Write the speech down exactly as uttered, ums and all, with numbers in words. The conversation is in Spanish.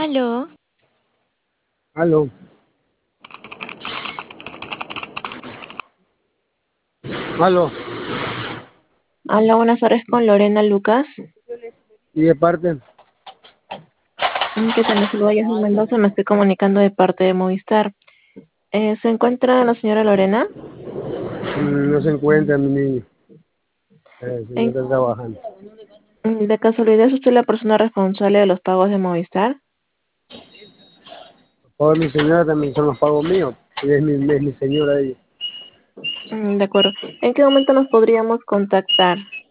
Aló, Aló, aló. aló, buenas tardes con Lorena Lucas. ¿Y de parte? Mm, ¿Qué tal? Les saluda Yasmin Mendoza, me estoy comunicando de parte de Movistar. Eh, ¿se encuentra la señora Lorena? Mm, No se encuentra mi niño. Eh, se En- encuentra trabajando. mm, de casualidad, ¿es usted la persona responsable de los pagos de Movistar? Por mi señora también son los pagos míos. Ella es mi, es mi señora ella. Mm, de acuerdo. ¿En qué momento nos podríamos contactar?